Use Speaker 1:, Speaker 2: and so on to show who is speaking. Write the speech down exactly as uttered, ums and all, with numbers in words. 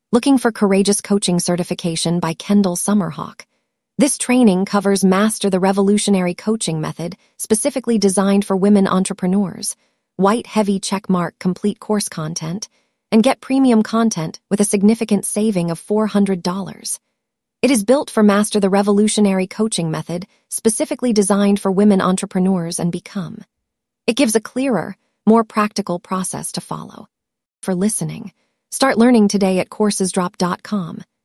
Speaker 1: Looking for Courageous Coaching Certification by Kendall Summerhawk. This training covers Master the Revolutionary Coaching Method, specifically designed for women entrepreneurs, white heavy checkmark complete course content, and get premium content with a significant saving of four hundred dollars. It is built for Master the Revolutionary Coaching Method, specifically designed for women entrepreneurs and become. It gives a clearer, more practical process to follow. For listening, start learning today at courses drop dot com.